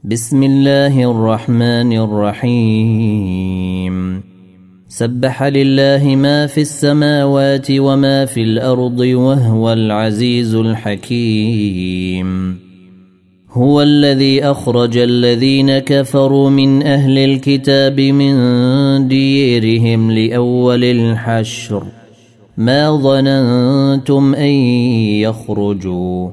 بسم الله الرحمن الرحيم. سبح لله ما في السماوات وما في الأرض وهو العزيز الحكيم. هو الذي أخرج الذين كفروا من أهل الكتاب من ديرهم لأول الحشر ما ظننتم أن يخرجوا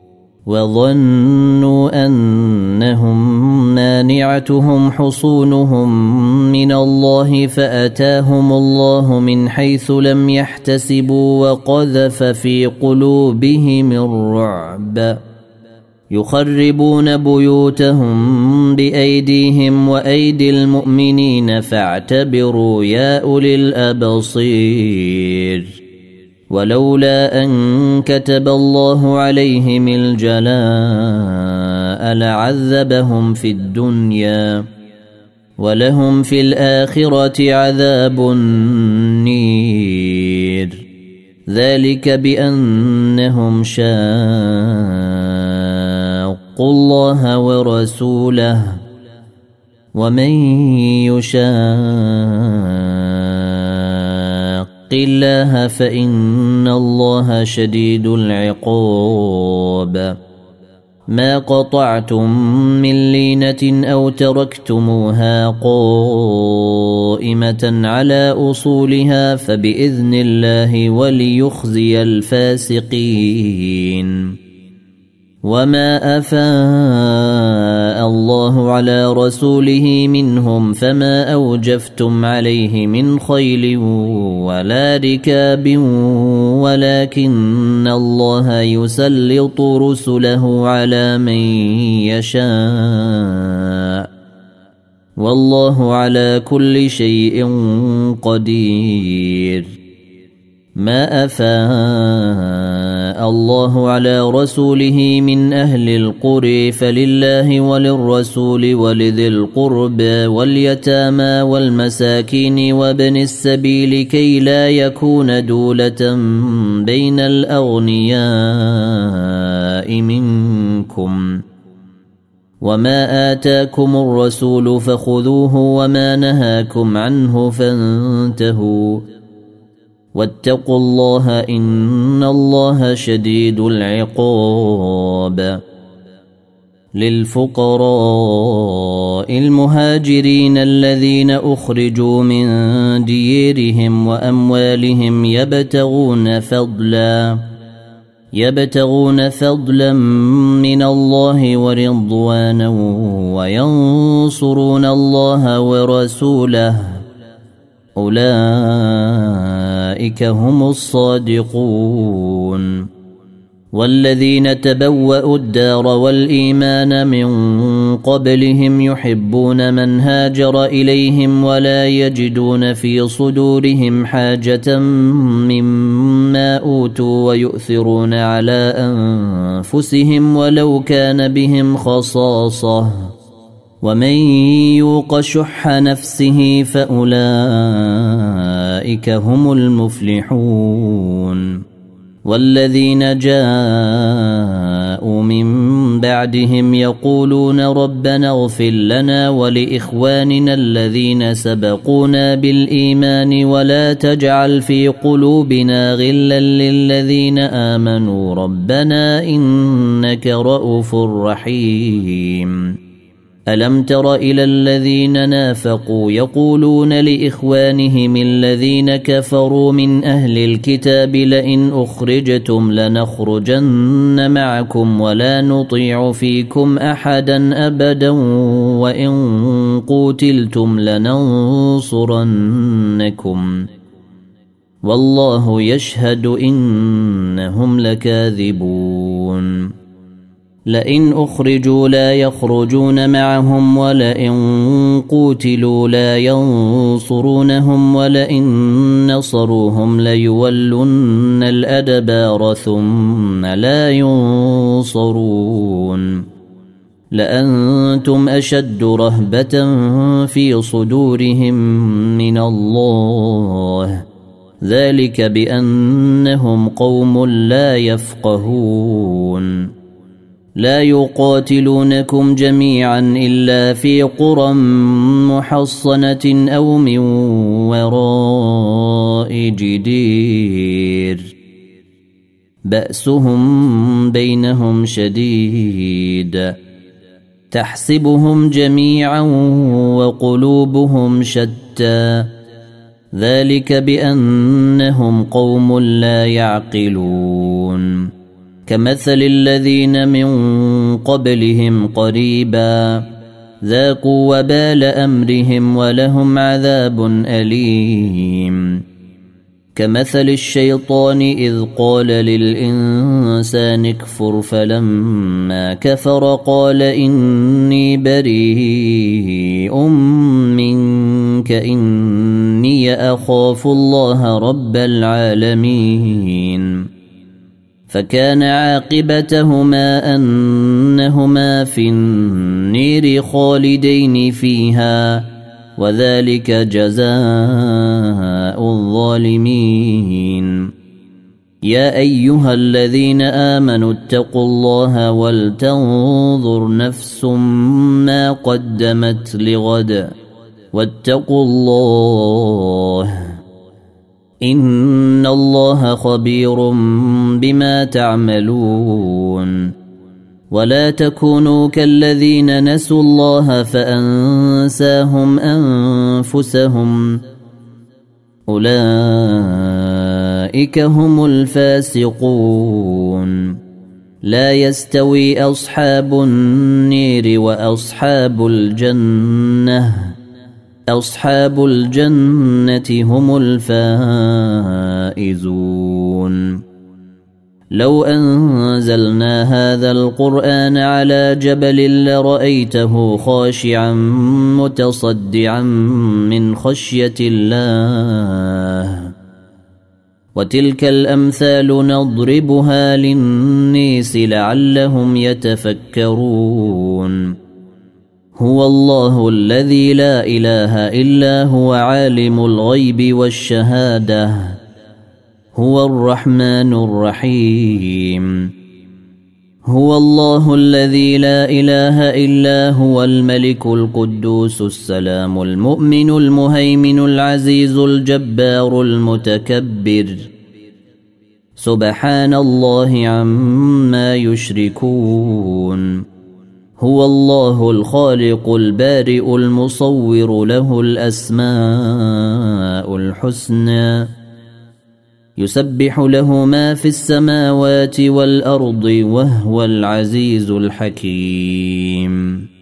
وظنوا أنهم مانعتهم حصونهم من الله فأتاهم الله من حيث لم يحتسبوا وقذف في قلوبهم الرعب يخربون بيوتهم بأيديهم وأيدي المؤمنين فاعتبروا يا أولي الأبصير. ولولا أن كتب الله عليهم الجلاء لعذبهم في الدنيا ولهم في الآخرة عذاب النير. ذلك بأنهم شاقوا الله ورسوله ومن يشاق الله فإن الله شديد العقاب. ما قطعتم من لينة أو تركتموها قائمة على أصولها فبإذن الله وليخزي الفاسقين. وما أفاء الله على رسوله منهم فما أوجفتم عليه من خيل ولا ركاب ولكن الله يسلط رسله على من يشاء والله على كل شيء قدير. ما أفاء الله على رسوله من أهل القرى فلله وللرسول ولذي القربى واليتامى والمساكين وابن السبيل كي لا يكون دولة بين الأغنياء منكم. وما آتاكم الرسول فخذوه وما نهاكم عنه فانتهوا واتقوا الله إن الله شديد العقاب. للفقراء المهاجرين الذين أخرجوا من ديرهم وأموالهم يبتغون فضلا من الله ورضوانا وينصرون الله ورسوله أولئك هم الصادقون. والذين تبوأوا الدار والإيمان من قبلهم يحبون من هاجر إليهم ولا يجدون في صدورهم حاجة مما أوتوا ويؤثرون على أنفسهم ولو كان بهم خصاصة ومن يوق شح نفسه فأولئك هم المفلحون. والذين جاءوا من بعدهم يقولون ربنا اغفر لنا ولإخواننا الذين سبقونا بالإيمان ولا تجعل في قلوبنا غلا للذين آمنوا ربنا إنك رؤوف رحيم. ألم تر إلى الذين نافقوا يقولون لإخوانهم الذين كفروا من أهل الكتاب لئن أخرجتم لنخرجن معكم ولا نطيع فيكم أحدا أبدا وإن قوتلتم لننصرنكم والله يشهد إنهم لكاذبون. لئن أخرجوا لا يخرجون معهم ولئن قوتلوا لا ينصرونهم ولئن نصروهم ليولن الأدبار ثم لا ينصرون. لأنتم أشد رهبة في صدورهم من الله ذلك بأنهم قوم لا يفقهون. لا يقاتلونكم جميعا إلا في قرى محصنة أو من وراء جدير بأسهم بينهم شديد تحسبهم جميعا وقلوبهم شتى ذلك بأنهم قوم لا يعقلون كمثل الذين من قبلهم قريبا ذاقوا وبال أمرهم ولهم عذاب أليم كمثل الشيطان إذ قال للإنسان اكفر فلما كفر قال إني بريء منك إني أخاف الله رب العالمين فكان عاقبتهما أنهما في النير خالدين فيها وذلك جزاء الظالمين يا أيها الذين آمنوا اتقوا الله ولتنظر نفس ما قدمت لغد واتقوا الله إن الله خبير بما تعملون ولا تكونوا كالذين نسوا الله فأنساهم أنفسهم أولئك هم الفاسقون لا يستوي أصحاب النير وأصحاب الجنة هم الفائزون لو أنزلنا هذا القرآن على جبل لرأيته خاشعا متصدعا من خشية الله وتلك الأمثال نضربها للناس لعلهم يتفكرون هو الله الذي لا إله إلا هو عالم الغيب والشهادة هو الرحمن الرحيم هو الله الذي لا إله إلا هو الملك القدوس السلام المؤمن المهيمن العزيز الجبار المتكبر سبحان الله عما يشركون هو الله الخالق البارئ المصور له الأسماء الحسنى يسبح له ما في السماوات والأرض وهو العزيز الحكيم